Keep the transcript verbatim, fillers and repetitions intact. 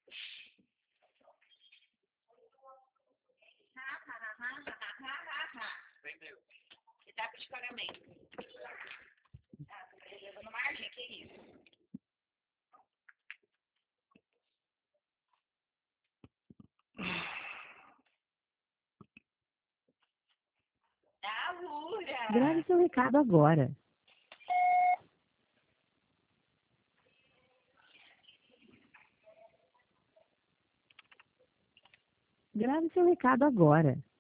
Entendeu? Etapa de pagamento. Ah, você tá reservando margem? Que isso? Ah, Lura! Grave seu recado agora. Grave seu recado agora.